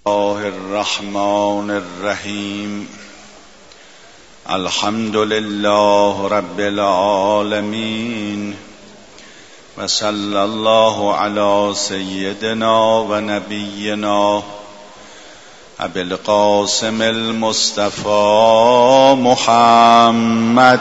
الله الرحمن الرحیم. الحمد لله رب العالمین و صلی الله علی سیدنا و نبینا ابی القاسم المصطفى محمد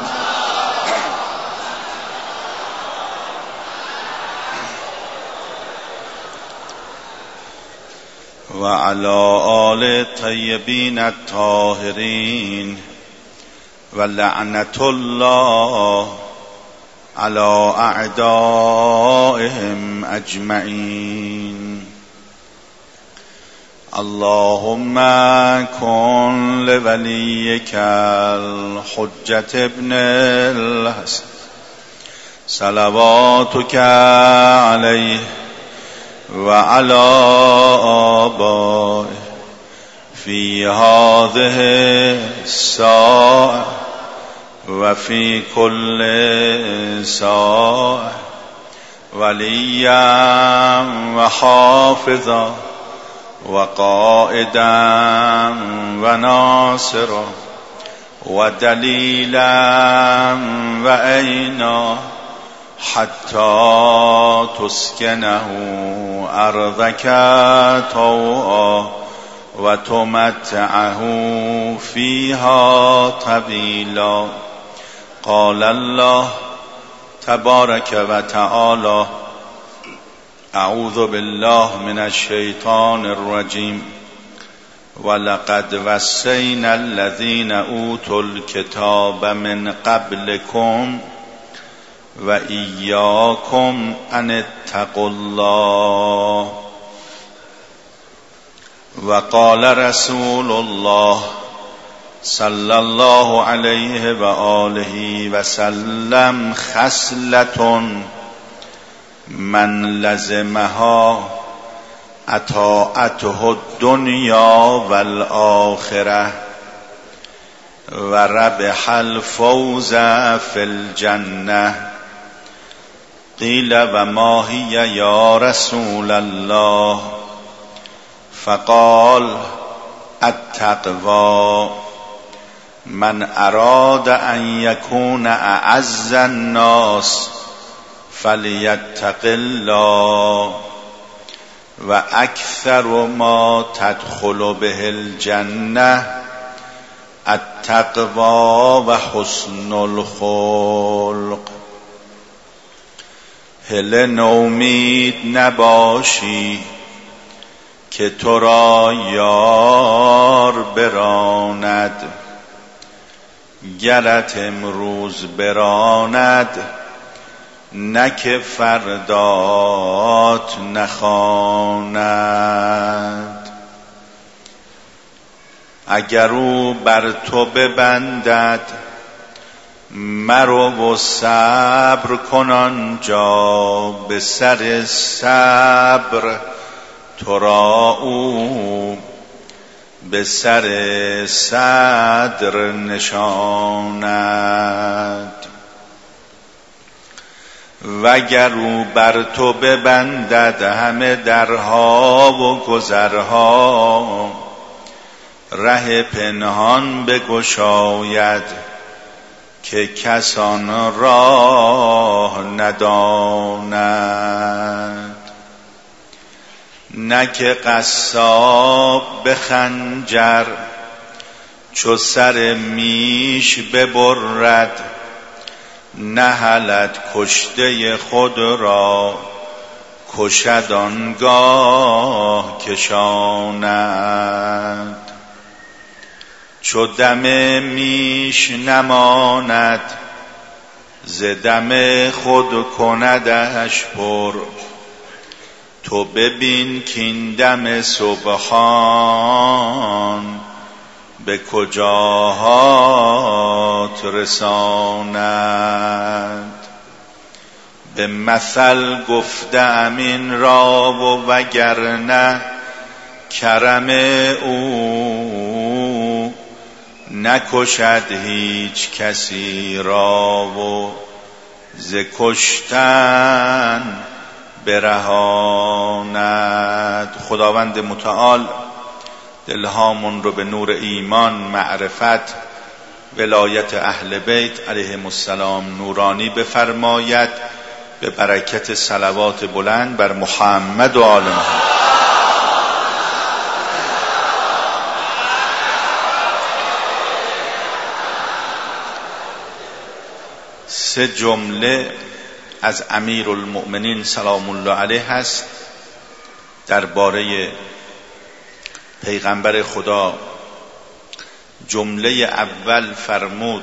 و علی آل الطیبین الطاهرین و لعنت الله علی اعدائهم اجمعین. اللهم کن لولیک الحجة ابن الحسن صلواتک علیه و علی آبائه فی هذه الساعة و فی کل ساعة ولیا و حافظا و قائدا و ناصرا و دلیلا و عینا حتی تسکنه ارضک طوعا و تمتعه فیها طویلا. قال الله تبارک و تعالی: اعوذ بالله من الشیطان الرجیم. ولقد وصینا الذین اوتوا الکتاب من قبلکم و ایاکم ان اتقوا الله. و قال رسول الله صلی الله علیه و آله و سلم: خصلة من لزمها اطاعته الدنیا والآخرة و ربح الفوز فی الجنة. قیل و ما هی یا رسول الله؟ فقال: التقوى. من اراد ان یکون اعز الناس فلیتق الله و اکثر ما تدخل به الجنه التقوى و حسن الخلق. هله نومید نباشی که تو را یار براند، گرت امروز براند نه که فردات نخواند. اگر او بر تو ببندد مرو و صبر کن آنجا، به سر صبر تو را او به سر صدر نشاند. وگر او بر تو ببندد همه درها و گذرها، ره پنهان بگشاید که کسان راه ندانند. نه که قصاب به خنجر چو سر میش ببرد، نهلد کشته خود را کشد آنگاه کشاند. چو دم میش نماند ز دم خود کندش پر، تو ببین کین دم سبحان به کجاهات رساند. به مثل گفتم این را و وگرنه کرم او نکشد هیچ کسی را و ز کشتن برهاند. خداوند متعال دلهامون رو به نور ایمان، معرفت، ولایت اهل بیت علیهم السلام نورانی بفرماید به برکت صلوات بلند بر محمد و آل محمد. سه جمله از امیرالمؤمنین سلام الله علیه هست درباره پیغمبر خدا. جمله اول فرمود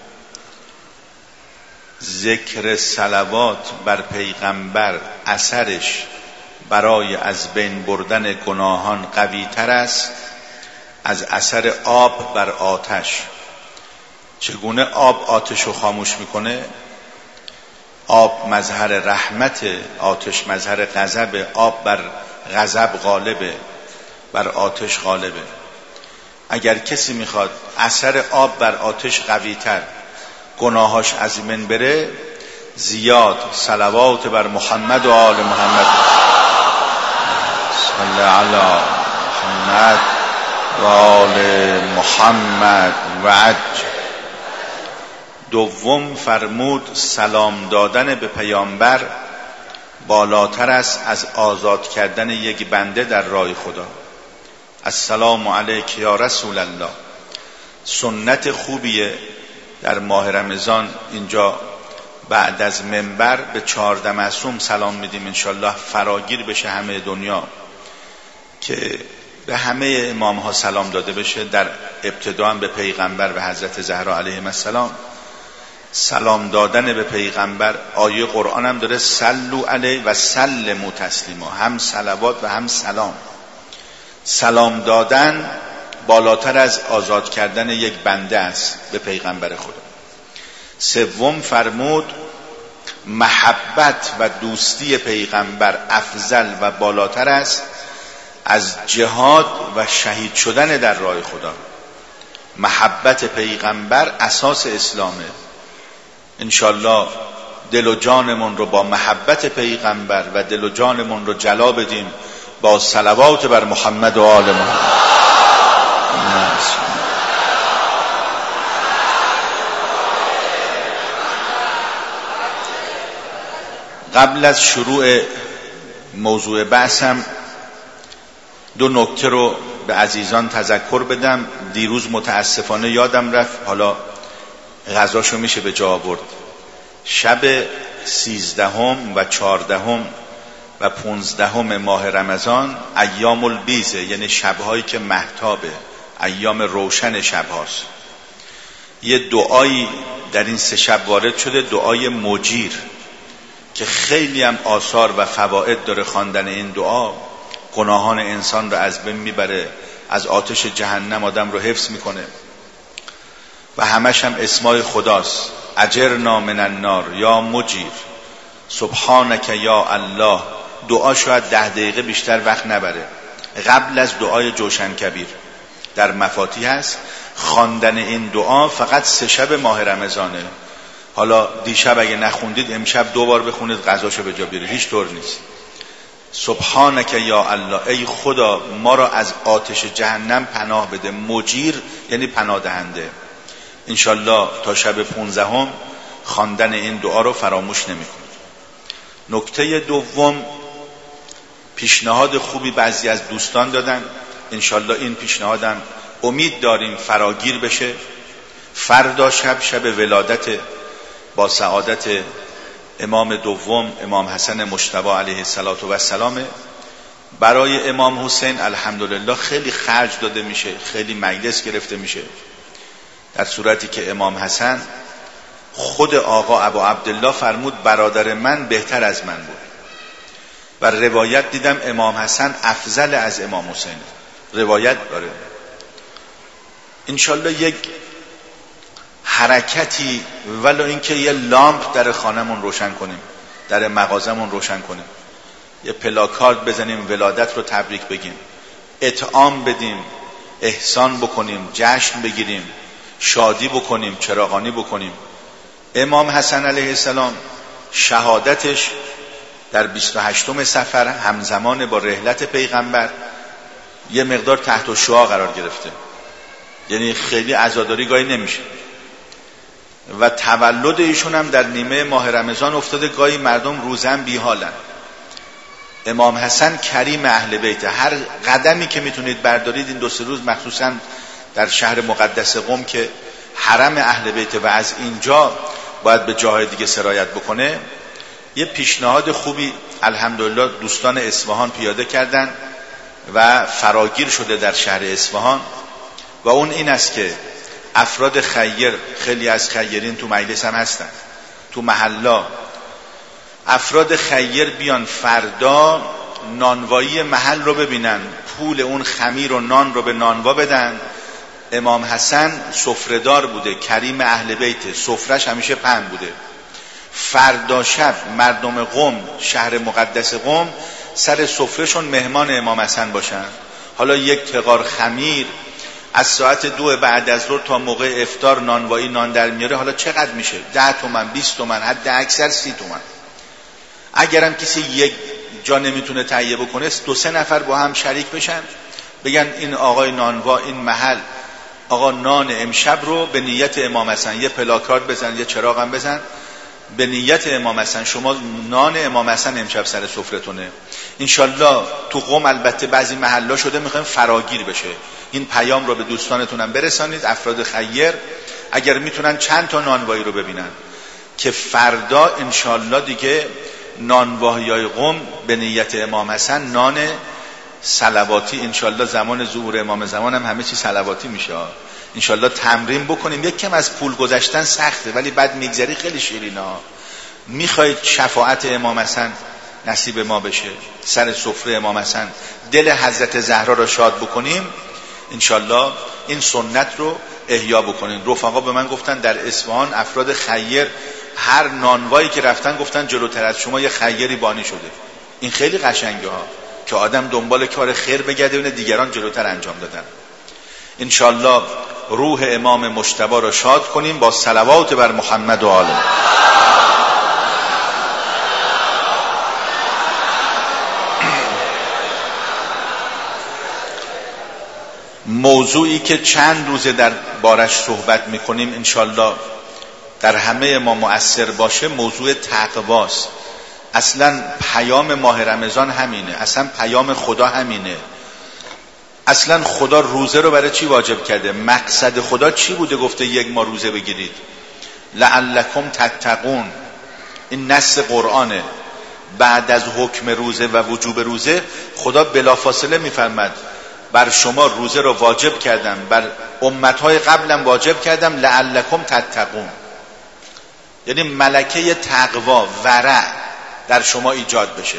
ذکر صلوات بر پیغمبر اثرش برای از بین بردن گناهان قوی تر است از اثر آب بر آتش. چگونه آب آتش رو خاموش میکنه؟ آب مظهر رحمت، آتش مظهر غضب. آب بر غضب غالبه، بر آتش غالبه. اگر کسی میخواد اثر آب بر آتش قوی تر، گناهاش از من بره، زیاد صلوات بر محمد و آل محمد. صلی علی محمد و آل محمد و عجل. دوم فرمود سلام دادن به پیامبر بالاتر است از آزاد کردن یک بنده در راه خدا. السلام علیک یا رسول الله. سنت خوبیه در ماه رمضان اینجا بعد از منبر به 14 معصوم سلام میدیم، انشالله فراگیر بشه همه دنیا که به همه امام ها سلام داده بشه. در ابتدا هم به پیغمبر و حضرت زهرا علیهم السلام سلام دادن به پیغمبر. آیه قرآن هم داره صلوا علیه و سلموا تسلیما، هم صلوات و هم سلام. سلام دادن بالاتر از آزاد کردن یک بنده است به پیغمبر خدا. سوم فرمود محبت و دوستی پیغمبر افضل و بالاتر است از جهاد و شهید شدن در راه خدا. محبت پیغمبر اساس اسلامه. انشالله دل و جانمون رو با محبت پیغمبر و دل و جانمون رو جلا بدیم با صلوات بر محمد و آل محمد. قبل از شروع موضوع بحثم 2 نکته رو به عزیزان تذکر بدم. دیروز متاسفانه یادم رفت، حالا غذاشو میشه به جا آورد. شب 13 و 14 و 15 ماه رمضان ایام البیزه، یعنی شبهایی که مهتابه، ایام روشن شبهاست. یه دعایی در این 3 شب وارد شده، دعای مجیر، که خیلی هم آثار و فواید داره. خواندن این دعا گناهان انسان رو از بین میبره، از آتش جهنم آدم رو حفظ میکنه و همش هم اسمای خداست. اجرنا من النار یا مجیر، سبحانک یا الله. دعا شاید 10 دقیقه بیشتر وقت نبره. قبل از دعای جوشن کبیر در مفاتیح هست. خواندن این دعا فقط 3 شب ماه رمضانه. حالا دیشب اگه نخوندید امشب 2 بار بخونید، قضاشو به جا بیارید، هیچ طور نیست. سبحانک یا الله، ای خدا ما را از آتش جهنم پناه بده. مجیر یعنی پناه دهنده. انشالله تا شب 15 خواندن این دعا رو فراموش نمی‌کنید. نکته دوم، پیشنهاد خوبی بعضی از دوستان دادن، انشالله این پیشنهادم امید داریم فراگیر بشه. فردا شب ولادت با سعادت امام دوم امام حسن مجتبی علیه السلام. برای امام حسین الحمدلله خیلی خرج داده میشه، خیلی مجلس گرفته میشه، در صورتی که امام حسن خود آقا ابو عبدالله فرمود برادر من بهتر از من بود. و روایت دیدم امام حسن افضل از امام حسین، روایت داره. انشالله یک حرکتی، ولو اینکه یه لامپ در خانمون روشن کنیم، در مغازمون روشن کنیم، یه پلاکارد بزنیم، ولادت رو تبریک بگیم، اطعام بدیم، احسان بکنیم، جشن بگیریم، شادی بکنیم، چراغانی بکنیم. امام حسن علیه السلام شهادتش در 28 صفر همزمان با رحلت پیغمبر یه مقدار تحت الشعاع قرار گرفته، یعنی خیلی عزاداری گاهی نمیشه و تولد ایشون هم در نیمه ماه رمضان افتاده، گاهی مردم روزن بیحالن. امام حسن کریم اهل بیت، هر قدمی که میتونید بردارید این 2-3 روز مخصوصا در شهر مقدس قم که حرم اهل بیت و از اینجا باید به جاهای دیگه سرایت بکنه. یه پیشنهاد خوبی الحمدلله دوستان اصفهان پیاده کردن و فراگیر شده در شهر اصفهان و اون این است که افراد خیر، خیلی از خیرین تو مجلس هم هستن، تو محلا، افراد خیر بیان فردا نانوایی محل رو ببینن، پول اون خمیر و نان رو به نانوا بدن. امام حسن سفره‌دار بوده، کریم اهل بیت، سفرش همیشه پهن بوده. فردا شب مردم قم، شهر مقدس قم، سر سفرهشون مهمان امام حسن باشن. حالا یک تغار خمیر از ساعت 2 بعد از ظهر تا موقع افطار نانوایی نان در میاره، حالا چقدر میشه؟ 10 تومن، 20 تومن، حد اکثر 30 تومن. اگرم کسی یک جا نمیتونه تهیه بکنه، 2-3 نفر با هم شریک بشن، بگن این آقای نانوا، این محل، آقا نان امشب رو به نیت امام حسن، یه پلاکارد بزن، یه چراغ هم بزن، به نیت امام حسن شما نان امام حسن امشب سر سفرتونه. انشالله تو قم البته بعضی محلا شده میخوایم فراگیر بشه. این پیام رو به دوستانتونم برسانید، افراد خیر اگر میتونن چند تا نانوایی رو ببینن که فردا انشالله دیگه نانواهیای قم به نیت امام حسن، نان صلواتی، انشالله زمان ظهور امام زمان هم همه چی صلواتی میشه. انشالله تمرین بکنیم. یک کم از پول گذشتن سخته ولی بعد میگذری خیلی شیرینه. میخواید شفاعت امام حسن نصیب ما بشه، سر سفره امام حسن دل حضرت زهرا رو شاد بکنیم، انشالله این سنت رو احیا بکنین. رفقا به من گفتن در اصفهان افراد خیر هر نانوایی که رفتن گفتن جلوتر از شما یه خیری بانی شده. این خیلی قشنگه ها که آدم دنبال کار خیر بگرده و دیگران جلوتر انجام دادن. انشالله روح امام مجتبی را شاد کنیم با صلوات بر محمد و آله. موضوعی که چند روزه در بارش صحبت میکنیم انشالله در همه ما مؤثر باشه، موضوع تقواست. اصلا پیام ماه رمضان همینه، اصلا پیام خدا همینه. اصلا خدا روزه رو برای چی واجب کرده؟ مقصد خدا چی بوده گفته 1 ماه روزه بگیرید؟ لعلکم تتقون. این نص قرآنه. بعد از حکم روزه و وجوب روزه خدا بلافاصله میفرماد بر شما روزه رو واجب کردم، بر امتهای قبلم واجب کردم، لعلکم تتقون. یعنی ملکه تقوا، ورع در شما ایجاد بشه.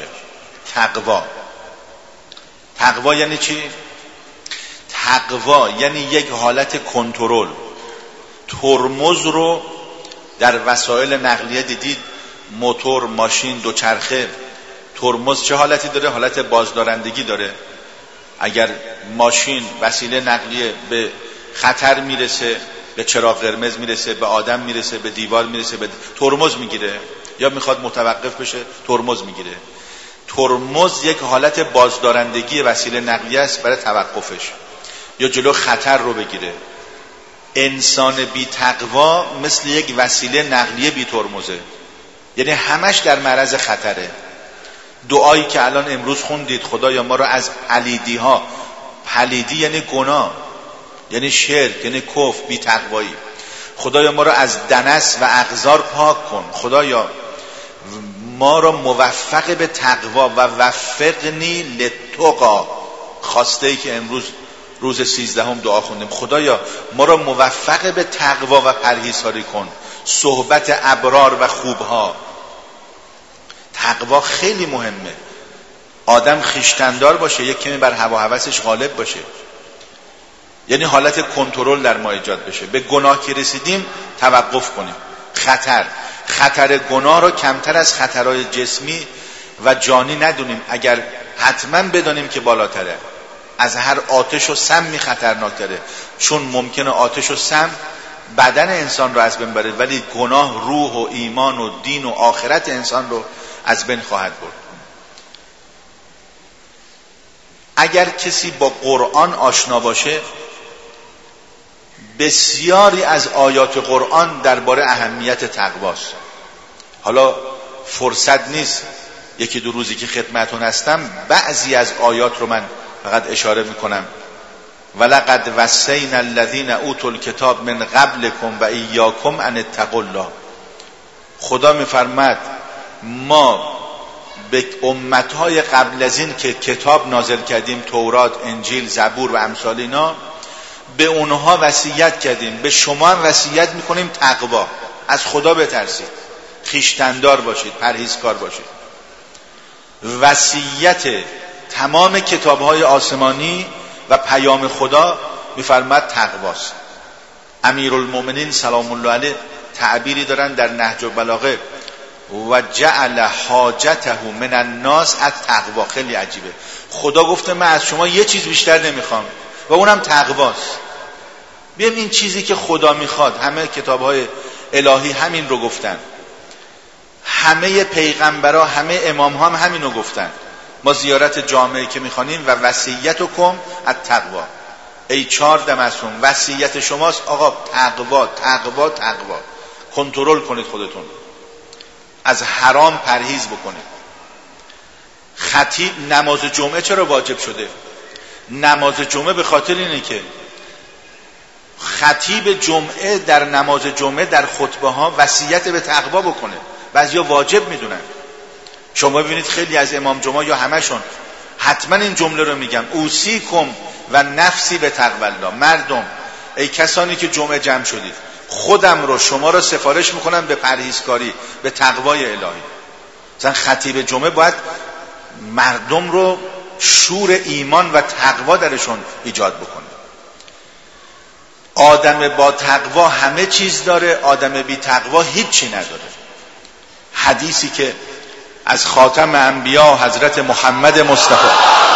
تقوا یعنی چی؟ تقوا یعنی یک حالت کنترل. ترمز رو در وسایل نقلیه دیدید، موتور، ماشین، دوچرخه، ترمز چه حالتی داره؟ حالت بازدارندگی داره. اگر ماشین وسیله نقلیه به خطر میرسه، به چراغ قرمز میرسه، به آدم میرسه، به دیوار میرسه، به ترمز میگیره، یا میخواد متوقف بشه ترمز میگیره. ترمز یک حالت بازدارندگی وسیله نقلیه است برای توقفش یا جلو خطر رو بگیره. انسان بی تقوا مثل یک وسیله نقلیه بی ترمزه، یعنی همش در معرض خطره. دعایی که الان امروز خوندید، خدایا ما رو از پلیدی ها، پلیدی یعنی گناه، یعنی شرک، یعنی کفر، بی تقوایی، خدایا ما رو از دنس و اغزار پاک کن. خدایا ما رو موفق به تقوا و وفقنی للتقی. خواسته ای که امروز روز 13 دعا خوندیم، خدایا ما رو موفق به تقوا و پرهیزکاری کن، صحبت ابرار و خوبها. تقوا خیلی مهمه. آدم خویشتندار باشه، یک کمی بر هوا هوسش غالب باشه، یعنی حالت کنترل در ما ایجاد بشه. به گناه که رسیدیم توقف کنیم. خطر گناه رو کمتر از خطرهای جسمی و جانی ندونیم، اگر حتما بدانیم که بالاتره، از هر آتش و سمی خطرناکتره، چون ممکنه آتش و سم بدن انسان رو از بین بره، ولی گناه روح و ایمان و دین و آخرت انسان رو از بین خواهد برد. اگر کسی با قرآن آشنا باشه، بسیاری از آیات قرآن درباره اهمیت تقواست. حالا فرصت نیست یکی دو روزی که خدمتون هستم بعضی از آیات رو من فقط اشاره میکنم. ولقد وصینا الذین اوتوا الکتاب من قبلکم و ایاکم ان اتقوا الله. خدا میفرماد ما به امتهای قبل از این که کتاب نازل کردیم، تورات، انجیل، زبور و امثال اینا، به اونها وصیت کردیم، به شما هم وصیت میکنیم تقوا، از خدا بترسید، خویشتندار باشید، پرهیزکار باشید. وصیت تمام کتابهای آسمانی و پیام خدا میفرماد تقواست. امیرالمومنین سلام الله علیه تعبیری دارن در نهج البلاغه، و جعل حاجته من الناس التقوا. خیلی عجیبه. خدا گفته من از شما یه چیز بیشتر نمیخوام و اونم تقواست. بیایم این چیزی که خدا میخواد، همه کتابهای الهی همین رو گفتن، همه پیغمبرها، همه امام ها هم همین رو گفتن. ما زیارت جامعه که میخوانیم و وصیتکم التقوا، ای 14 معصوم وصیت شماست آقا تقوا، تقوا، تقوا. کنترل کنید خودتون، از حرام پرهیز بکنید. خطیب نماز جمعه چرا واجب شده؟ نماز جمعه به خاطر اینه که خطیب جمعه در نماز جمعه در خطبه ها وصیت به تقوا بکنه. بعضیا واجب میدونن. شما ببینید خیلی از امام جمعه یا همشون حتما این جمله رو میگن، اوصیکم و نفسی به تقوا الله. مردم، ای کسانی که جمعه جمع شدید، خودم رو، شما رو سفارش میکنم به پرهیزکاری، به تقوای الهی. مثلا خطیب جمعه باید مردم رو شور ایمان و تقوا درشون ایجاد بکنه. آدم با تقوا همه چیز داره، آدم بی تقوا هیچی نداره. حدیثی که از خاتم انبیا حضرت محمد مصطفی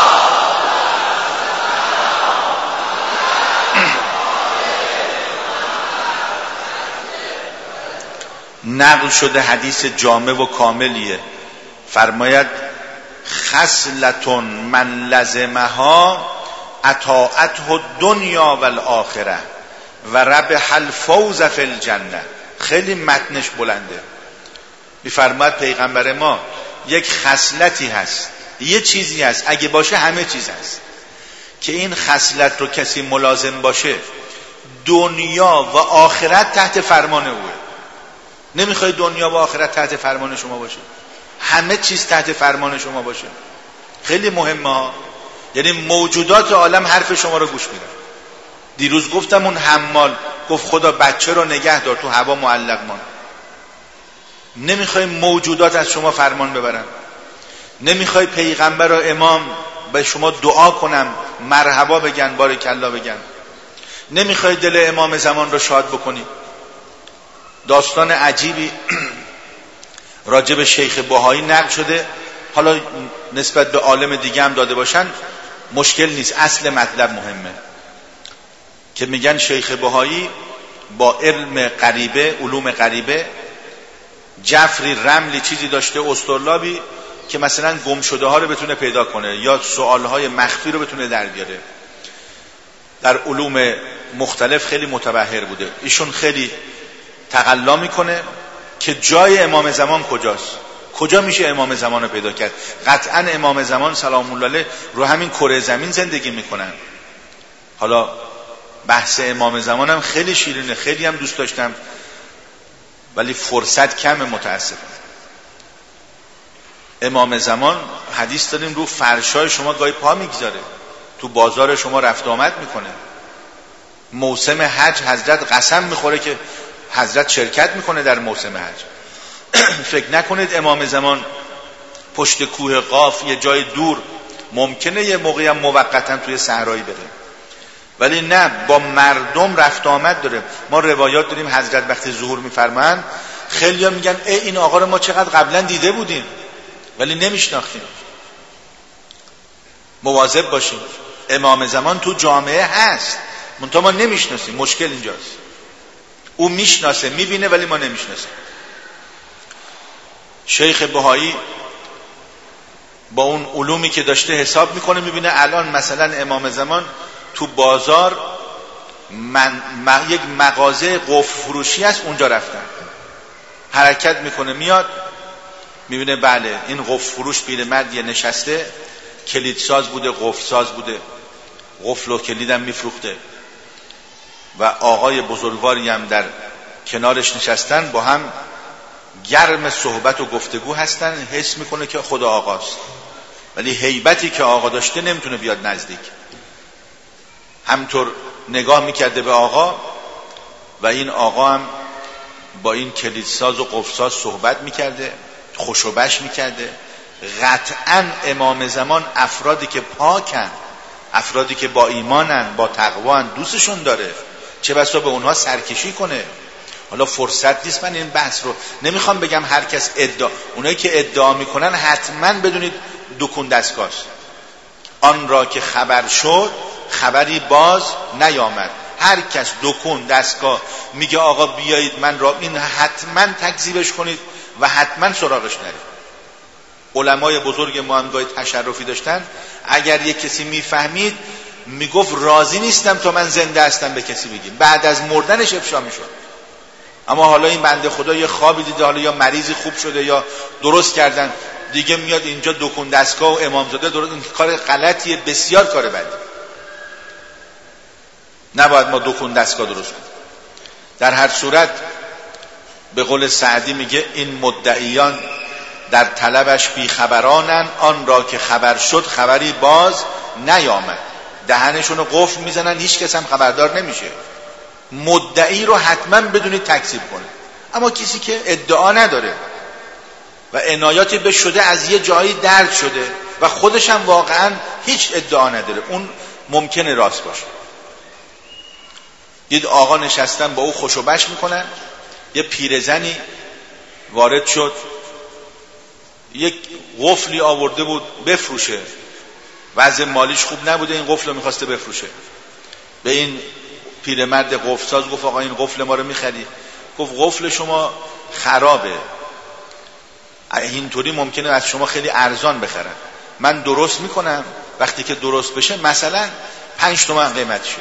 نقل شده، حدیث جامع و کاملیه، فرماید خصلتون من لزمها اطاعته الدنیا والآخره و ربح الفوز فی الجنه. خیلی متنش بلنده. میفرماید پیغمبر ما یک خصلتی هست، یه چیزی هست اگه باشه همه چیز هست، که این خصلت رو کسی ملازم باشه دنیا و آخرت تحت فرمان اوه. نمیخوای دنیا و آخرت تحت فرمان شما باشه، همه چیز تحت فرمان شما باشه. خیلی مهمه ها. یعنی موجودات عالم حرف شما رو گوش میدن. دیروز گفتم اون حمال گفت خدا بچه رو نگه دار، تو هوا معلق مان. نمیخوای موجودات از شما فرمان ببرن. نمیخوای پیغمبر و امام به شما دعا کنم، مرحبا بگن، بارکالله بگن. نمیخوای دل امام زمان رو شاد بکنی. داستان عجیبی راجع به شیخ بهایی نقل شده، حالا نسبت به عالم دیگه هم داده باشن مشکل نیست، اصل مطلب مهمه. که میگن شیخ بهایی با علم غریبه، علوم غریبه، جفری رملی چیزی داشته، استرلابی، که مثلا گم شده ها رو بتونه پیدا کنه یا سوال های مخفی رو بتونه در بیاره. در علوم مختلف خیلی متبحر بوده. ایشون خیلی تقلا میکنه که جای امام زمان کجاست، کجا میشه امام زمان رو پیدا کرد. قطعا امام زمان سلام الله علیه رو همین کره زمین زندگی میکنن. حالا بحث امام زمان هم خیلی شیرینه، خیلی هم دوست داشتم، ولی فرصت کمه متاسفم. امام زمان حدیث داریم رو فرشای شما گاهی پا میگذاره، تو بازار شما رفت آمد میکنه. موسم حج حضرت قسم میخوره که حضرت شرکت میکنه در موسم حج. فکر نکنید امام زمان پشت کوه قاف یه جای دور، ممکنه یه موقعی هم موقتا توی صحرایی بره، ولی نه، با مردم رفت آمد داره. ما روایات داریم حضرت وقتی ظهور میفرمان خیلی ها میگن ای این آقا رو ما چقدر قبلا دیده بودیم ولی نمیشناختیم. مواظب باشیم. امام زمان تو جامعه هست منتها ما نمیشناسیم. مشکل اینجاست. او میشناسه، میبینه، ولی ما نمیشناسیم. شیخ بهایی با اون علومی که داشته حساب میکنه، میبینه الان مثلا امام زمان تو بازار یک مغازه قفل فروشی است، اونجا رفتن، حرکت میکنه میاد میبینه بله این قفل فروش پیرمردی نشسته، کلیدساز بوده، قفل ساز بوده، قفل و کلیدم میفروخته و آقای بزرگواری هم در کنارش نشستن، با هم گرم صحبت و گفتگو هستن. حس میکنه که خدا آقاست، ولی هیبتی که آقا داشته نمیتونه بیاد نزدیک. همطور نگاه میکرده به آقا و این آقا هم با این کلیدساز و قفلساز صحبت میکرده، خوش و بش میکرده. قطعا امام زمان افرادی که پاکن، افرادی که با ایمانن، با تقوان، دوستشون داره، چه بسا به اونها سرکشی کنه. حالا فرصت نیست من این بحث رو نمیخوام بگم هر کس اونایی که ادعا میکنن حتما بدونید دکون دستگاهست. آن را که خبر شد خبری باز نیامد. هر کس دکون دستگاه میگه آقا بیایید من را، این حتما تکذیبش کنید و حتما سراغش نرید. علمای بزرگ ما هم گاهی تشرفی داشتن، اگر یک کسی میفهمید میگفت راضی نیستم تا من زنده هستم به کسی بگیم، بعد از مردنش افشا میشد. اما حالا این بنده خدا یه خوابی دیده، حالا یا مریضی خوب شده یا درست کردن دیگه، میاد اینجا دکون دستگاه و امامزاده درست. این کار غلطیه، بسیار کار بدی. نباید ما دکون دستگاه درست کنیم. در هر صورت به قول سعدی میگه این مدعیان در طلبش بیخبرانن، آن را که خبر شد خبری باز نیامد. دهنشون رو قفل میزنن، هیچ کس هم خبردار نمیشه. مدعی رو حتما بدونید تکذیب کنه. اما کسی که ادعا نداره و عنایاتی به شده از یه جایی درد شده و خودش هم واقعا هیچ ادعا نداره، اون ممکنه راست باشه. دید آقا نشستن با او خوش و بش میکنن، یه پیرزنی وارد شد، یک قفلی آورده بود بفروشه، وضع مالیش خوب نبوده، این قفل رو میخواسته بفروشه. به این پیرمرد قفل ساز گفت آقا این قفل ما رو میخری؟ گفت قفل شما خرابه، اینطوری ممکنه از شما خیلی ارزان بخرن، من درست میکنم، وقتی که درست بشه مثلا 5 تومن قیمتشه.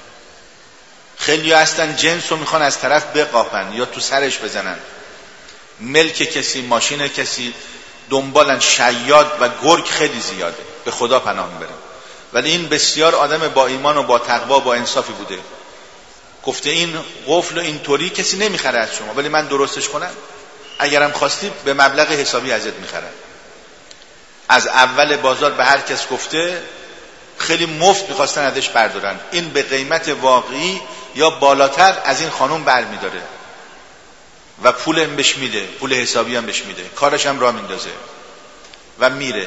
خیلی هستن جنس رو میخوان از طرف بقاپن یا تو سرش بزنن، ملک کسی، ماشین کسی، دنبالن شیاد و گرگ خیلی زیاده، به خدا پناه میبرن. ولی این بسیار آدم با ایمان و با تقوا با انصافی بوده، گفته این قفل اینطوری کسی نمیخره از شما، ولی من درستش کنم، اگرم خواستی به مبلغ حسابی ازت میخرن. از اول بازار به هر کس گفته، خیلی مفت میخواستن ازش بردارن. این به قیمت واقعی یا بالاتر از این خانوم برمیداره و پول هم بهش میده، پول حسابی هم بهش میده، کارش هم راه میندازه و میره.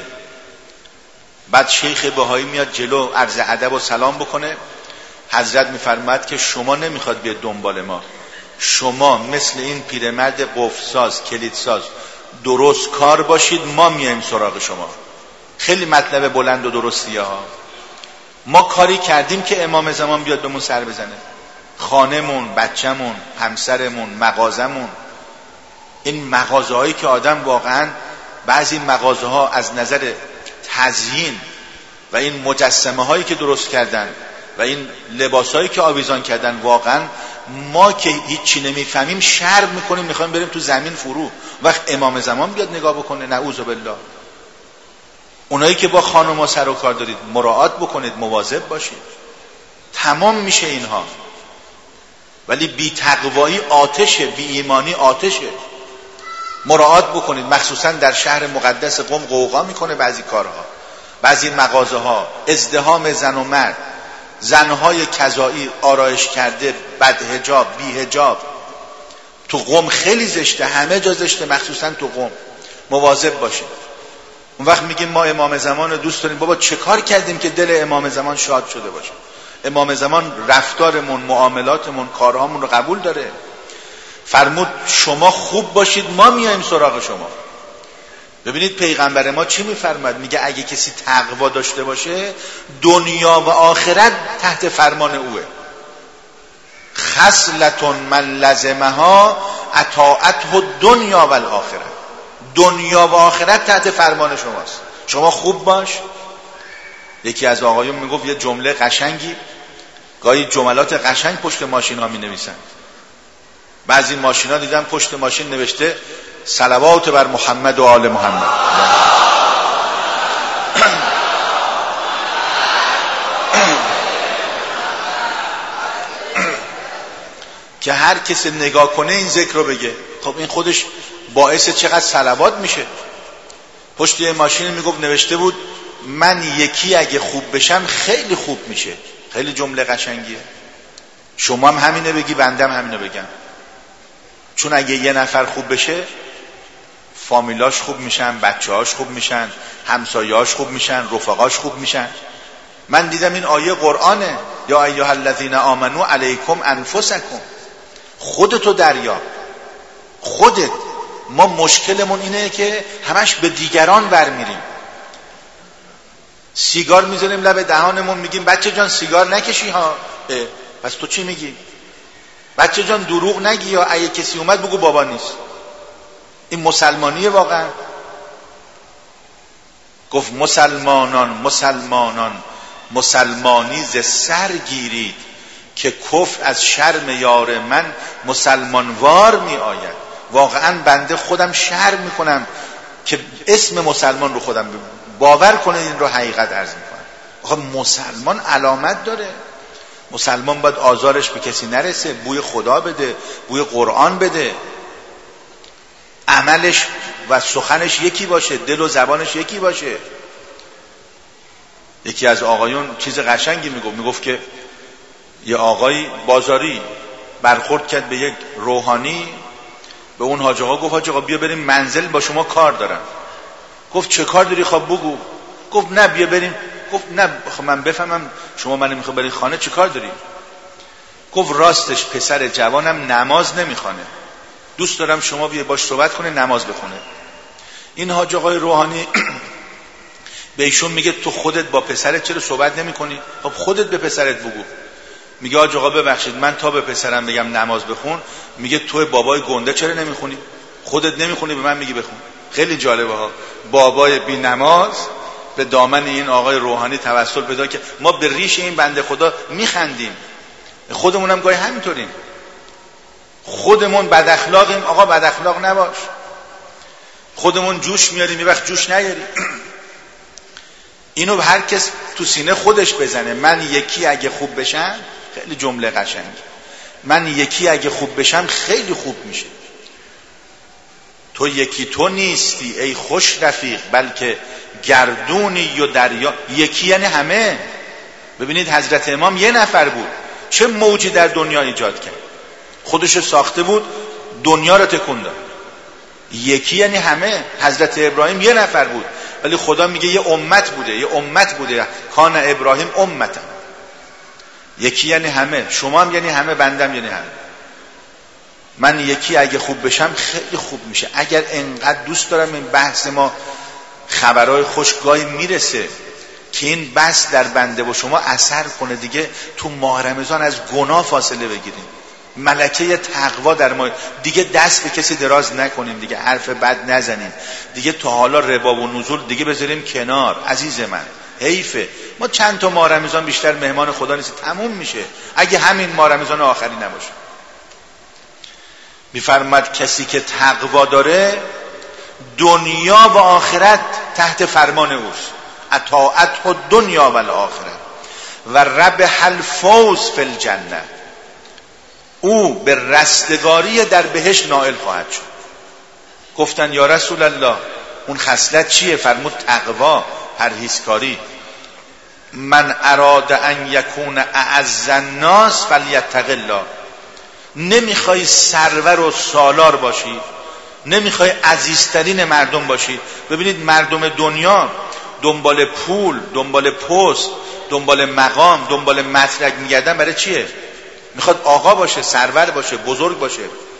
بعد شیخ بهایی میاد جلو عرض ادب و سلام بکنه. حضرت میفرماد که شما نمیخواد بیاد دنبال ما، شما مثل این پیرمرد قفلساز کلیدساز درست کار باشید، ما میایم سراغ شما. خیلی مطلب بلند و درستیه ها. ما کاری کردیم که امام زمان بیاد بهمون سر بزنه؟ خانمون، بچه‌مون، همسرمون، مغازمون. این مغازه هایی که آدم واقعا بعضی مغازه ها از نظر تزیین و این مجسمه هایی که درست کردن و این لباس هایی که آویزان کردن، واقعا ما که هیچی نمیفهمیم شرم میکنیم، میخوایم بریم تو زمین فرو. وقت امام زمان بیاد نگاه بکنه، نعوذ بالله. اونایی که با خانم ها سر و کار دارید مراعات بکنید، مواظب باشید، تمام میشه اینها. ولی بی تقوایی آتشه، بی ایمانی آتشه. مراعات بکنید. مخصوصا در شهر مقدس قم قوقا میکنه بعضی کارها، بعضی مغازه ها، ازدحام زن و مرد، زنهای کذایی آرایش کرده، بدحجاب، بیحجاب. تو قم خیلی زشته، همه جا زشته، مخصوصا تو قم. مواظب باشید. اون وقت میگیم ما امام زمان رو دوست داریم. بابا چه کار کردیم که دل امام زمان شاد شده باشه؟ امام زمان رفتارمون، معاملاتمون، کارهامون رو قبول داره. فرمود شما خوب باشید ما میایم سراغ شما. ببینید پیغمبر ما چی میفرماد؟ میگه اگه کسی تقوا داشته باشه دنیا و آخرت تحت فرمان اوه. خصلتون من لزمها اطاعته دنیا و الاخره. دنیا و آخرت تحت فرمان شماست. شما خوب باش. یکی از آقایون میگفت یه جمله قشنگی، گاهی جملات قشنگ پشت ماشین ها می نویسن. بعضی ماشین ها دیدم پشت ماشین نوشته صلوات بر محمد و آل محمد. که هر کسی نگاه کنه این ذکر رو بگه. خب این خودش باعث چقدر صلوات میشه. پشت یه ماشین میگفت نوشته بود من یکی اگه خوب بشم خیلی خوب میشه. خیلی جمله قشنگیه. شما هم همینه بگی، بنده هم همینه بگم. چون اگه یه نفر خوب بشه فامیلاش خوب میشن، بچه‌هاش خوب میشن، همسایه‌هاش خوب میشن، رفقاش خوب میشن. من دیدم این آیه قرآنه، یا ایها الذین آمنو علیکم انفسکم. خودتو دریا، خودت. ما مشکلمون اینه که همش به دیگران برمیریم. سیگار میذاریم لب دهانمون، میگیم بچه جان سیگار نکشی ها. پس تو چی میگی؟ بچه جان دروغ نگی، یا اگه کسی اومد بگو بابا نیست. این مسلمانیه واقعا؟ گفت مسلمانان مسلمانی ز سر گیرید، که کفر از شرم یار من مسلمانوار می آید. واقعا بنده خودم شرم میکنم که اسم مسلمان رو خودم باور کنه. این رو حقیقت عرض میکنم. آخه مسلمان علامت داره. مسلمان باید آزارش به کسی نرسه، بوی خدا بده، بوی قرآن بده، عملش و سخنش یکی باشه، دل و زبانش یکی باشه. یکی از آقایون چیز قشنگی میگفت که یه آقای بازاری برخورد کرد به یک روحانی، به اون حاج آقا گفت حاج آقا بیا بریم منزل، با شما کار دارم. گفت چه کار داری؟ خب بگو. گفت نه بیا بریم. گفت نه خب من بفهمم شما منو میخوای برید خانه، چه کار داری؟ گفت راستش پسر جوانم نماز نمیخونه، دوست دارم شما بیا باش صحبت کنه نماز بخونه. این حاج آقای روحانی به ایشون میگه تو خودت با پسرت چرا صحبت نمیکنی؟ خب خودت به پسرت بگو. میگه حاج آقا ببخشید من تا به پسرم بگم نماز بخون میگه تو بابای گنده چرا نمیخونی؟ خودت نمیخونی به من میگی بخون. خیلی جالبه ها. بابای بی نماز به دامن این آقای روحانی توسل پیدا که ما به ریش این بنده خدا میخندیم. خودمونم گاهی همینطوریم. خودمون بد اخلاقیم. آقا بد اخلاق نباش. خودمون جوش میاریم یه وقت جوش نیاریم. اینو هر کس تو سینه خودش بزنه. من یکی اگه خوب بشم، خیلی جمله قشنگ، من یکی اگه خوب بشم خیلی خوب میشه. تو یکی تو نیستی ای خوش رفیق، بلکه گردونی و دریا. یکی یعنی همه. ببینید حضرت امام یه نفر بود، چه موجی در دنیا ایجاد کرد. خودش ساخته بود، دنیا رو تکون داد. یکی یعنی همه. حضرت ابراهیم یه نفر بود، ولی خدا میگه یه امت بوده. کان ابراهیم امتا. یکی یعنی همه. شما هم یعنی همه، بندم یعنی همه. من یکی اگه خوب بشم خیلی خوب میشه. اگر انقدر دوست دارم این بحث ما خبرهای خوشگاهی میرسه که این بحث در بنده و شما اثر کنه، دیگه تو ماه رمضان از گناه فاصله بگیریم، ملکه تقوا در ما، دیگه دست به کسی دراز نکنیم، دیگه حرف بد نزنیم، دیگه تا حالا ربا و نزول دیگه بذاریم کنار. عزیز من حیفه. ما چند تا ماه رمضان بیشتر مهمان خدا نیست، تموم میشه اگه همین ماه رمضان آخری نباشه. میفرماد کسی که تقوا داره دنیا و آخرت تحت فرمان اوست. اطاعت و دنیا و آخرت و ربح الفوز فی الجنه. او به رستگاری در بهشت نائل خواهد شد. گفتن یا رسول الله اون خصلت چیه؟ فرمود تقوا، پرهیزکاری. من اراد ان یکون اعز الناس فلیتق الله. نمیخوای سرور و سالار باشی، نمیخوای عزیزترین مردم باشی. ببینید مردم دنیا دنبال پول، دنبال پست، دنبال مقام، دنبال مطرح میگردن. برای چیه؟ میخواد آقا باشه، سرور باشه، بزرگ باشه.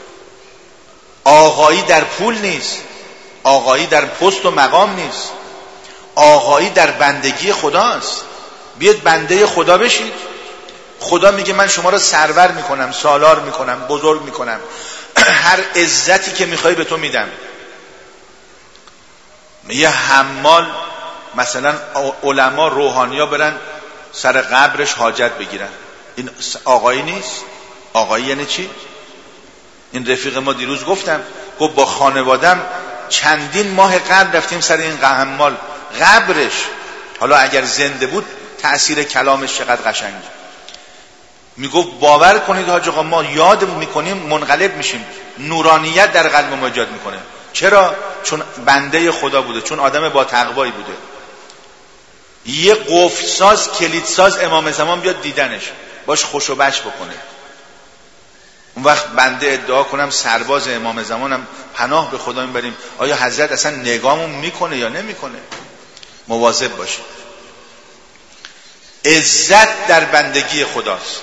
آقایی در پول نیست، آقایی در پست و مقام نیست، آقایی در بندگی خداست. بیاد بنده خدا بشید. خدا میگه من شما را سرور میکنم، سالار میکنم، بزرگ میکنم، هر عزتی که میخوای به تو میدم. یه حمال مثلا علما روحانیا برن سر قبرش حاجت بگیرن، این آقایی نیست؟ آقایی یعنی چی؟ این رفیق ما دیروز گفت با خانوادم چندین ماه قبل رفتیم سر این حمال قبرش، حالا اگر زنده بود تأثیر کلامش چقدر قشنگه. میگفت باور کنید حاج آقا ما یاد میکنیم منقلب میشیم، نورانیت در قلب ما ایجاد میکنه. چرا؟ چون بنده خدا بوده، چون آدم با تقوایی بوده. یه قفل ساز کلید ساز امام زمان بیاد دیدنش باش خوش و بش بکنه، اون وقت بنده ادعا کنم سرباز امام زمانم پناه به خدا میبریم آیا حضرت اصلا نگامون میکنه یا نمیکنه. مواظب باشید. عزت در بندگی خداست.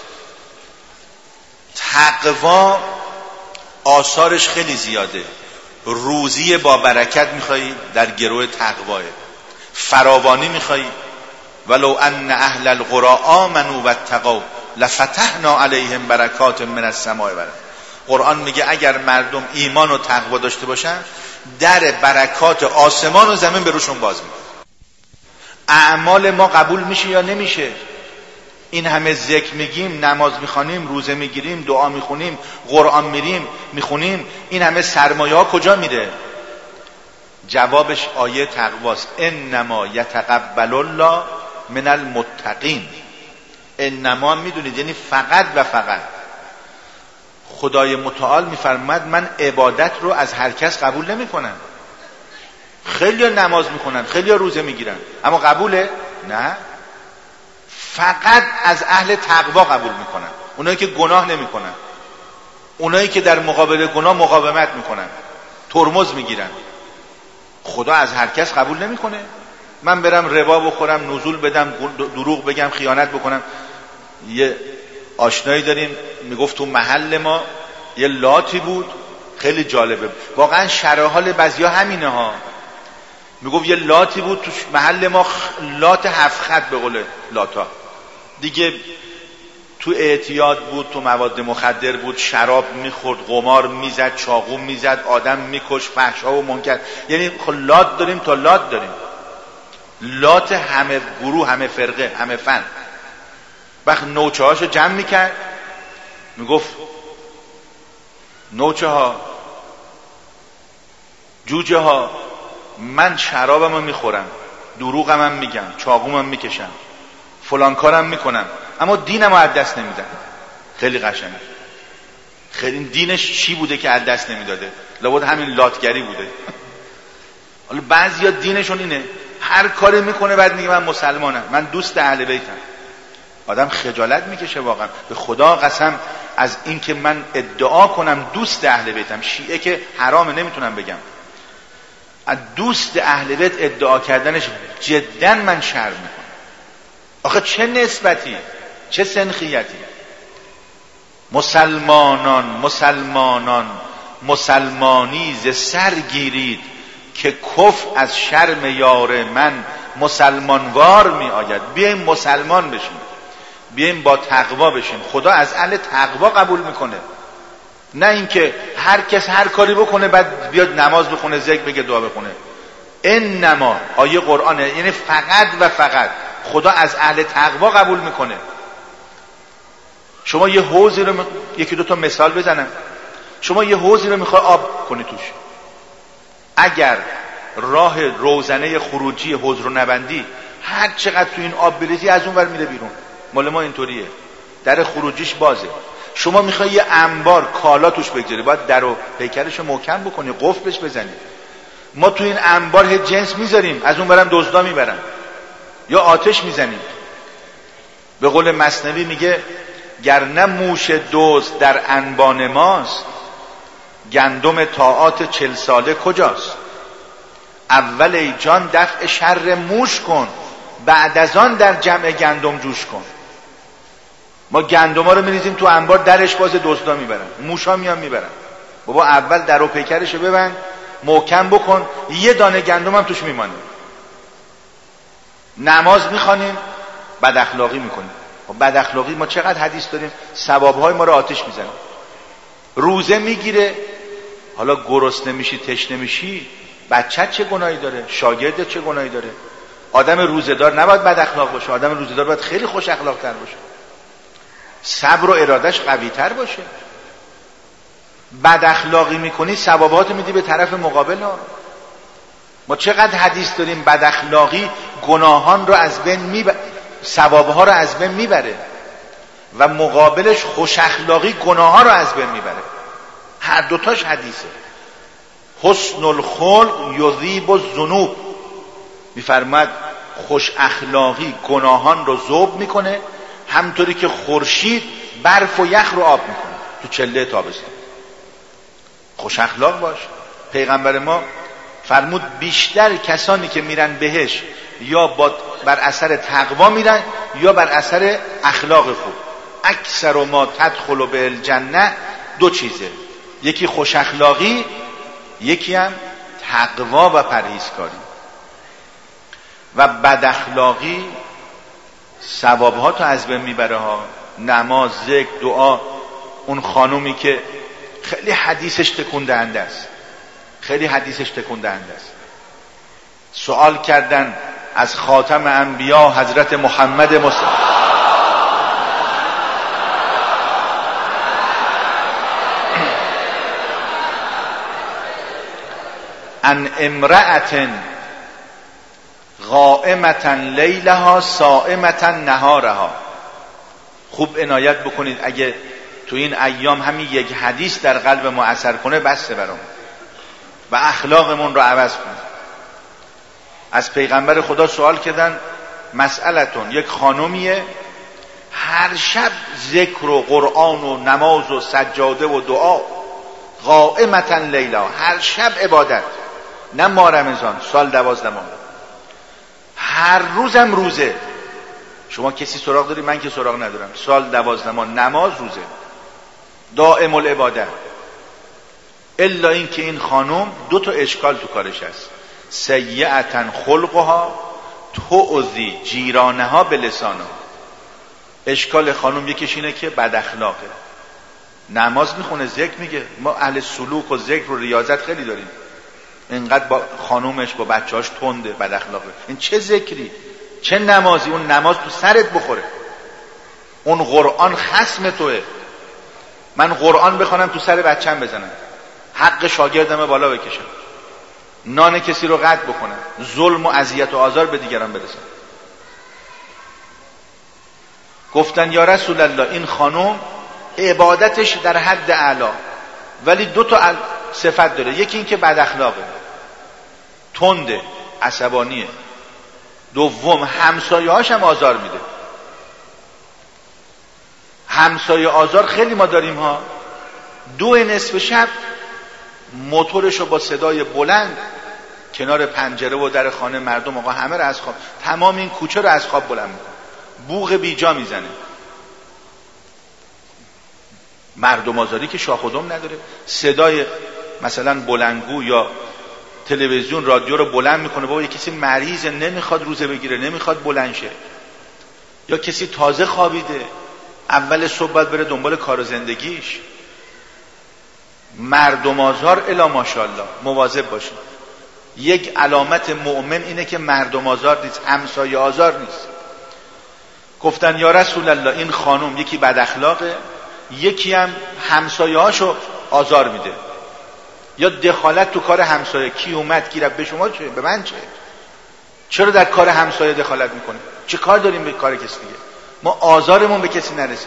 تقوا آثارش خیلی زیاده. روزی با برکت میخوایی در گروه تقواه، فراوانی میخوایی ولو ان اهل القرى آمنوا واتقوا لفتحنا علیهم برکات من السماء والارض. قرآن میگه اگر مردم ایمان و تقوا داشته باشن در برکات آسمان و زمین به روشون باز میکنه. اعمال ما قبول میشه یا نمیشه؟ این همه ذکر میگیم، نماز میخوانیم، روزه میگیریم، دعا میخونیم، قرآن میخونیم، این همه سرمایه ها کجا میره؟ جوابش آیه تقواست. انما یتقبل الله من المتقین. انما میدونید یعنی فقط و فقط. خدای متعال میفرماد من عبادت رو از هر کس قبول نمیکنم. خیلی نماز میخونن، خیلی روزه میگیرن، اما قبوله؟ نه، فقط از اهل تقوا قبول میکنن. اونایی که گناه نمیکنن، اونایی که در مقابل گناه مقاومت میکنن، ترمز میگیرن. خدا از هر کس قبول نمیکنه. من برم ربا بخورم، نزول بدم، دروغ بگم، خیانت بکنم. یه آشنایی داریم میگفت تو محل ما یه لاتی بود خیلی جالبه، واقعا شرح حال بعضیا همینه ها. میگفت یه لاتی بود تو محل ما، لات 7 خط به قول لاتا دیگه، تو اعتیاد بود، تو مواد مخدر بود، شراب میخورد، قمار میزد، چاقو میزد، آدم میکش، فحشا و منکر. یعنی لات داریم تا لات داریم، لات همه گروه، همه فرقه، همه فن. وقت نوچه هاشو جمع میکرد میگفت نوچه ها، جوجه ها، من شرابم رو میخورم، دروغم هم میگم، چاقوم هم میکشم، فلان کارم میکنم، اما دینم رو از دست نمیدم. خیلی قشنگه. خیلی دینش چی بوده که از دست نمیداده؟ لابد همین لاتگری بوده. حالا بعضیا دینشون اینه هر کاری میکنه بعد میگه من مسلمانم، من دوست اهل بیتم. آدم خجالت میکشه واقعا. به خدا قسم از این که من ادعا کنم دوست اهل بیتم، شیعه که حرامه نمیتونم بگم، از دوست اهل بیت ادعا کردنش جدا من شرم میکنم. آخه چه نسبتی، چه سنخیتی؟ مسلمانی ز سر گیرید که کفر از شرم یار من مسلمانوار می آید. بیایم مسلمان بشیم، بیایم با تقوا بشیم. خدا از اهل تقوا قبول میکنه، نه اینکه هر کس هر کاری بکنه بعد بیاد نماز بخونه، ذکر بگه، دعا بخونه. انما آیه قرآنه، یعنی فقط و فقط خدا از اهل تقوا قبول میکنه. شما یه حوضی رو یکی دو تا مثال بزنم. شما یه حوضی رو میخوای آب کنی توش، اگر راه روزنه خروجی حوض رو نبندی، هر چقدر تو این آب بریزی از اون ور میره بیرون. مال ما اینطوریه، در خروجیش بازه. شما میخوای یه انبار کالا توش بگذاری، باید در و پیکرش رو محکم بکنی، قفلش بزنی. ما تو این انبار جنس میذاریم، از اون برم دزدا میبرن یا آتش میزنیم. به قول مثنوی میگه گر نه موش دزد در انبان ماست، گندم طاعات 40 ساله کجاست؟ اول ای جان دفع شر موش کن، بعد از آن در جمع گندم جوش کن. ما گندم ها رو میریزیم تو انبار، درش باز دزدا میبرن، موشا میان میبرن. بابا اول در و پیکرشو ببند، محکم بکن، یه دانه گندم هم توش میمانه. نماز میخوانیم، بد اخلاقی میکنیم. بد اخلاقی ما چقدر حدیث داریم، ثوابهای ما رو آتش میزنه. روزه میگیره، حالا گرسنه میشی، تشنه میشی، بچت چه گناهی داره؟ شاگردت چه گناهی داره؟ آدم روزه‌دار نباید بد اخلاق باشه، آدم روزه‌دار باید خیلی خوش اخلاق تر باشه، صبر و ارادش قوی تر باشه. بد اخلاقی میکنی ثوابات میدی به طرف مقابل ها. ما چقدر حدیث داریم بد اخلاقی گناهان رو از بین میبره، ثوابها رو از بین میبره، و مقابلش خوش اخلاقی گناهها رو از بین میبره. هر دوتاش حدیثه. حسن الخلق یذیب الذنوب، میفرماد خوش اخلاقی گناهان رو ذوب میکنه، همطوری که خورشید برف و یخ رو آب میکنه تو چله تابستان. خوش اخلاق باش. پیغمبر ما فرمود بیشتر کسانی که میرن بهش یا بر اثر تقوا میرن یا بر اثر اخلاق خوب. اکثر ما تدخل به الجنه دو چیزه، یکی خوش اخلاقی، یکی هم تقوا و پرهیزکاری. و بد اخلاقی ثوابها تو از بین میبره ها. نماز، ذکر، دعا. اون خانومی که خیلی حدیثش تکون دهنده است، خیلی حدیثش تکون دهنده است، سوال کردن از خاتم انبیا حضرت محمد مصطفی ان امرأة قائمة لیلها صائمة نهارها. خوب عنایت بکنید، اگه تو این ایام همین یک حدیث در قلب ما اثر کنه بسته برام و اخلاقمون رو عوض کنه. از پیغمبر خدا سوال کردن مسئلتون، یک خانومیه هر شب ذکر و قرآن و نماز و سجاده و دعا، قائمة لیلا، هر شب عبادت، نه ماه رمضان، سال 12 ماه، هر روزم روزه. شما کسی سراغ داری؟ من که سراغ ندارم. سال 12 ماه نماز، روزه، دائم العباده. الا این که این خانم دو تا اشکال تو کارش هست. سیئة خلقها تؤذی جیرانها بلسانها. اشکال خانم یکیش اینه که بد اخلاقه، نماز میخونه، ذکر میگه. ما اهل سلوک و ذکر و ریاضت خیلی داریم، اینقدر با خانومش با بچه‌هاش تنده، بد اخلاقه. این چه ذکری، چه نمازی؟ اون نماز تو سرت بخوره، اون قرآن خصم توه. من قرآن بخونم تو سر بچه‌م بزنم، حق شاگردم بالا بکشم، نان کسی رو قطع بکنم، ظلم و اذیت و آزار به دیگران برسم. گفتن یا رسول الله این خانم عبادتش در حد اعلی، ولی دو تا صفت داره. یکی این که بد اخلاقه، تنده، عصبانیه. دوم همسایه‌هاش هم آزار میده. همسایه آزار خیلی ما داریم ها. 2:00 شب موتورشو با صدای بلند کنار پنجره و در خانه مردم، آقا همه رو از خواب، تمام این کوچه رو از خواب بلند میکنه، بوق بیجا میزنه. مردم آزاری که شاخ و دم نداره. صدای مثلا بلندگو یا تلویزیون رادیو رو بلند میکنه، بابا یه کسی مریضه نمیخواد روزه بگیره، نمیخواد بلند شه، یا کسی تازه خوابیده اول صبح باید بره دنبال کار و زندگیش. مردم آزار الا ماشاءالله مواظب باشید. یک علامت مؤمن اینه که مردم آزار نیست، همسایه آزار نیست. گفتن یا رسول الله این خانم یکی بد اخلاقه، یکی هم همسایه هاشو آزار میده، یا دخالت تو کار همسایه. کی اومد کی رفت، به شما چه، به من چه؟ چرا در کار همسایه دخالت میکنه؟ چه کار داریم به کار کسی دیگه؟ ما آزارمون به کسی نرسه.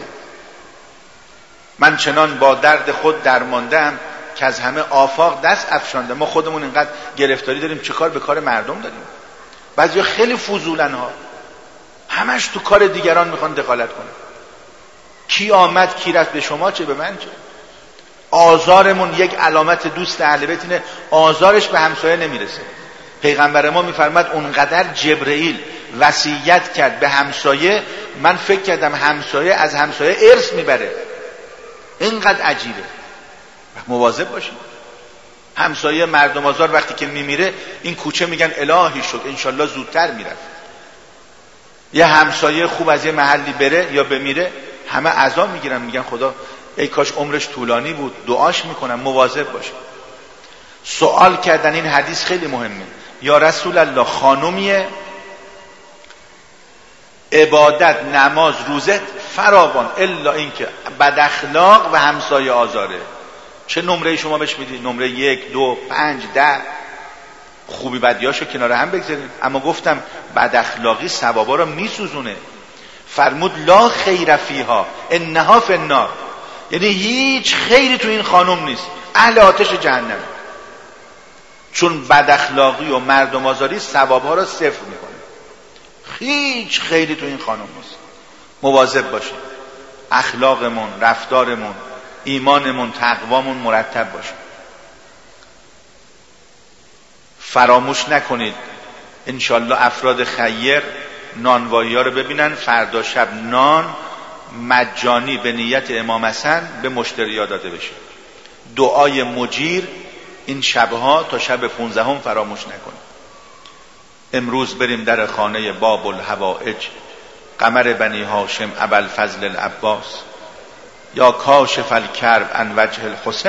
من چنان با درد خود درماندم که از همه آفاق دست افشانده. ما خودمون اینقدر گرفتاری داریم، چه کار به کار مردم داریم؟ بعضیا خیلی فضولن ها، همش تو کار دیگران میخوان دخالت کنه. کی آمد کی رفت، به شما چه، به من چه؟ آزارمون یک علامت دوست اهل بیت اینه، آزارش به همسایه نمیرسه. پیغمبر ما میفرماد اونقدر جبرئیل وصیت کرد به همسایه، من فکر کردم همسایه از همسایه ارث میبره، اینقدر عجیبه. مواظب باشید. همسایه مردم آزار وقتی که میمیره این کوچه میگن الهی شد انشالله زودتر میرفت. یه همسایه خوب از یه محلی بره یا بمیره همه عزا میگیرن، میگن خدا ای کاش عمرش طولانی بود، دعاش میکنن. مواظب باشید. سوال کردن این حدیث خیلی مهمه. یا رسول الله خانومیه عبادت، نماز، روزه فراوان، الا اینکه بد اخلاق و همسایه آزاره. چه نمره شما بهش میدید؟ نمره 1 2 5 10. خوبی بدیاشو کنار هم بگذاریم. اما گفتم بد اخلاقی ثوابا رو میسوزونه. فرمود لا خیر فیها انها فی النار، یعنی هیچ خیری تو این خانم نیست، اهل آتش جهنم. چون بد اخلاقی و مردم آزاری ثوابها رو صفر میکنه. هیچ خیری تو این خانم نیست. مواظب باشید، اخلاقمون، رفتارمون، ایمانمون، تقوامون مرتب باشه. فراموش نکنید انشالله افراد خیر نانوایی ها رو ببینن، فردا شب نان مجانی به نیت امام حسن به مشتریا داده بشه. دعای مجیر این شبها تا شب 15 فراموش نکنید. امروز بریم در خانه باب الحوائج، قمر بنی هاشم ابوالفضل العباس، یا کاشف الکرب عن وجه الحسین،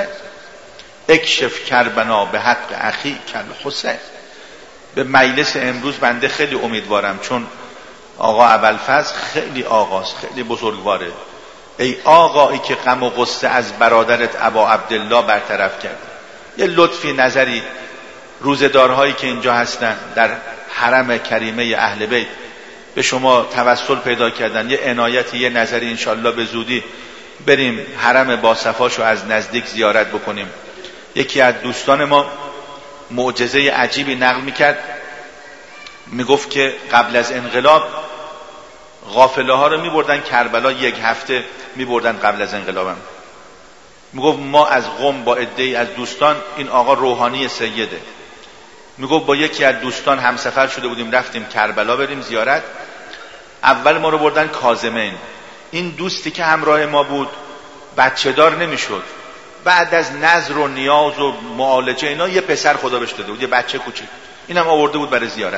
اکشف کربنا به حق اخی کل حسین. به مجلس امروز بنده خیلی امیدوارم، چون آقا ابوالفضل خیلی آقاست، خیلی بزرگواره. ای آقایی که غم و غصه از برادرت ابا عبدالله برطرف کرد، یه لطفی نظری روزدارهایی که اینجا هستن در حرم کریمه اهل بیت به شما توسل پیدا کردن، یه عنایتی، یه نظری انشالله به زودی بریم حرم باصفاشو از نزدیک زیارت بکنیم. یکی از دوستان ما معجزه عجیبی نقل میکرد، میگفت که قبل از انقلاب قافله ها رو میبردن کربلا، 1 هفته میبردن قبل از انقلابم. میگفت ما از قم با عده‌ای از دوستان، این آقا روحانی سیده، میگفت با یکی از دوستان همسفر شده بودیم، رفتیم کربلا بریم زیارت. اول ما رو بردن کاظمین. این دوستی که همراه ما بود بچه دار نمیشد، بعد از نظر و نیاز و معالجه اینا یه پسر خدا بهش داده بود، یه بچه کوچیک، اینم آورده بود برای زیارت.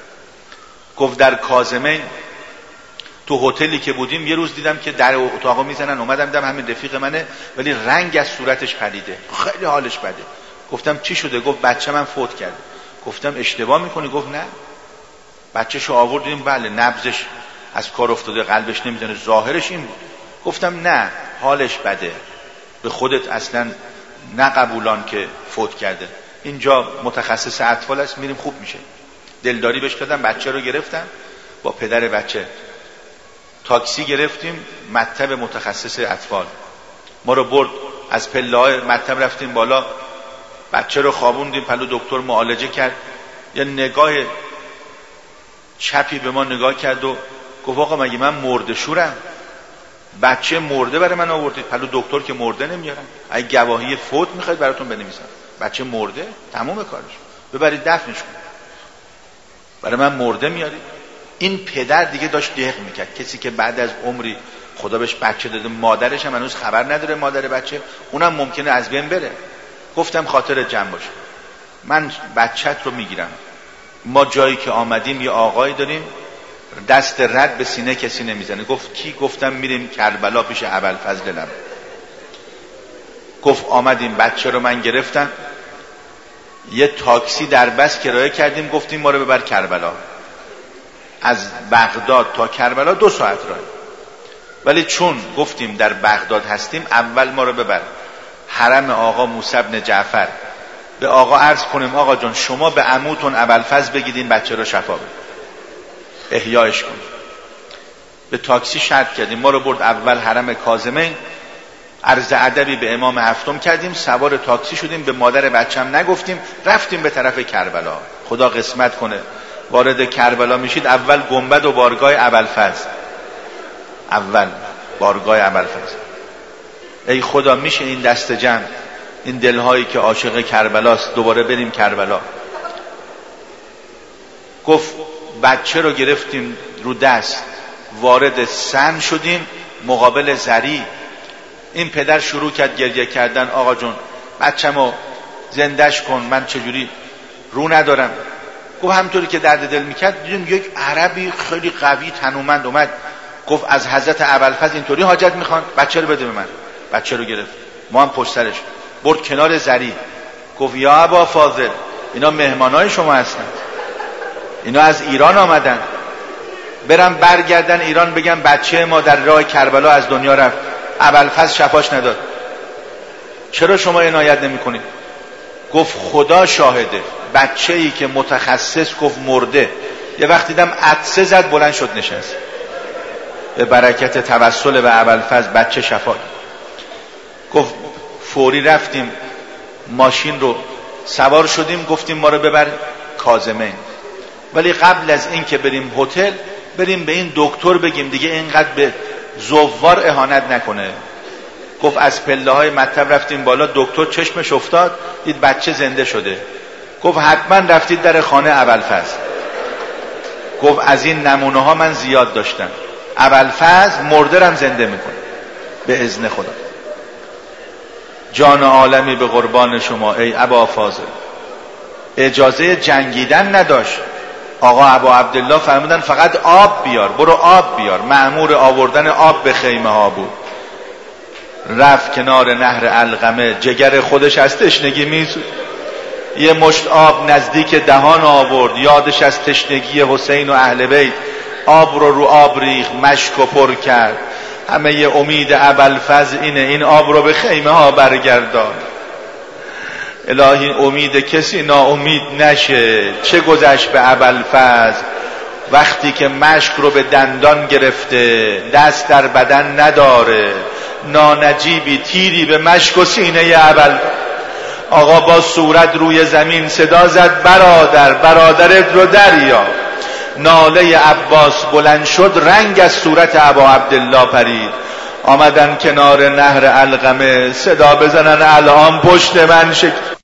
گفت در کاظمین تو هتلی که بودیم یه روز دیدم که در اتاقا میزنن، اومدم دیدم همین رفیق منه ولی رنگ از صورتش پریده، خیلی حالش بده. گفتم چی شده؟ گفت بچه من فوت کرد. گفتم اشتباه میکنی؟ گفت نه، بچه‌شو آوردیم، بله نبضش از کار افتاده، قلبش نمیزنه، ظاهرش این بود. گفتم نه، حالش بده، به خودت اصلا نقبولان که فوت کرده، اینجا متخصص اطفال است، میریم خوب میشه. دلداری بهش دادم، بچه رو گرفتم، با پدر بچه تاکسی گرفتیم مطب متخصص اطفال، ما رو برد از پله‌های مطب، رفتیم بالا، بچه رو خوابوندیم، پلو دکتر معالجه کرد. یه نگاه چپی به ما نگاه کرد و گفت آقا مگه من مرده شورم؟ بچه مرده برای من آوردید؟ پلو دکتر که مرده نمیارن، اگه گواهی فوت میخواید براتون بنویسم، بچه مرده تموم کارش، ببرید دفنش کنید، برای من مرده میارید؟ این پدر دیگه داشت دق میکرد، کسی که بعد از عمری خدا بهش بچه داده، مادرش هم هنوز خبر نداره، مادر بچه اونم ممکنه از بین بره. گفتم خاطر جمع باشه، من بچت رو میگیرم. ما جایی که آمدیم یه آقایی داریم دست رد به سینه کسی نمیزنه. گفت کی؟ گفتم میریم کربلا پیش ابوالفضل لم. گفت آمدیم، بچه رو من گرفتم، یه تاکسی در بس کرایه کردیم، گفتیم ما رو ببر کربلا. از بغداد تا کربلا 2 ساعت راه، ولی چون گفتیم در بغداد هستیم، اول ما رو ببر حرم آقا موسی بن جعفر، به آقا عرض کنیم آقا جان شما به عموتون ابوالفضل بگید این بچه رو شفا بده، احیایش کن. به تاکسی شرط کردیم، ما رو برد اول حرم کاظمین، عرض ادبی به امام هفتم کردیم، سوار تاکسی شدیم، به مادر بچم نگفتیم، رفتیم به طرف کربلا. خدا قسمت کنه وارد کربلا میشید، اول گنبد و بارگاه ابوالفضل، اول بارگاه ابوالفضل. ای خدا میشه این دست جمع، این دلهایی که عاشق کربلاست دوباره بریم کربلا. گفت بچه رو گرفتیم رو دست، وارد سن شدیم مقابل زری. این پدر شروع کرد گریه کردن، آقا جون بچه‌مو زندش کن، من چجوری رو ندارم. گفت همطوری که درد دل میکرد دیدیم یک عربی خیلی قوی تنومند اومد، گفت از حضرت ابوالفضل اینطوری حاجت میخوان، بچه رو بده به من. بچه رو گرفت، ما هم پشت سرش، برد کنار زری، گفت یا ابا فاضل اینا مهمانای شما هستن، اینا از ایران آمدن. برم برگردن ایران بگم بچه ما در راه کربلا از دنیا رفت، ابوالفضل شفاش نداد. چرا شما عنایت نمی کنید؟ گفت خدا شاهده، بچه ای که متخصص گفت مرده، یه وقت دیدم عطسه زد بلند شد نشست. به برکت توسل به ابوالفضل بچه شفا. گفت فوری رفتیم ماشین رو سوار شدیم، گفتیم ما رو ببر کاظمین، ولی قبل از این که بریم هتل بریم به این دکتر بگیم دیگه اینقدر به زوار اهانت نکنه. گفت از پله های مطب رفتیم بالا، دکتر چشمش افتاد دید بچه زنده شده. گفت حتما رفتید در خانه ابوالفضل. گفت از این نمونه ها من زیاد داشتم، ابوالفضل مرده رم زنده میکنه به اذن خدا. جان عالمی به قربان شما ای ابا فاضل. اجازه جنگیدن نداشت. آقا ابا عبدالله فرمودن فقط آب بیار، برو آب بیار. مأمور آوردن آب به خیمه ها بود. رفت کنار نهر علقمه، جگر خودش از تشنگی میسوخت، یه مشت آب نزدیک دهان آورد، یادش از تشنگی حسین و اهل بیت، آب رو آب ریخت، مشک و پر کرد. همه ی امید ابوالفضل اینه این آب رو به خیمه ها برگردان. الهی امید کسی ناامید نشه. چه گذشت به ابوالفضل وقتی که مشک رو به دندان گرفته، دست در بدن نداره، نانجیبی تیری به مشک و سینه ابوالفضل. آقا با صورت روی زمین صدا زد برادر، برادرت رو دریا. ناله عباس بلند شد، رنگ از صورت ابا عبدالله پرید. آمدن کنار نهر علقمه، صدا بزنن الان پشت من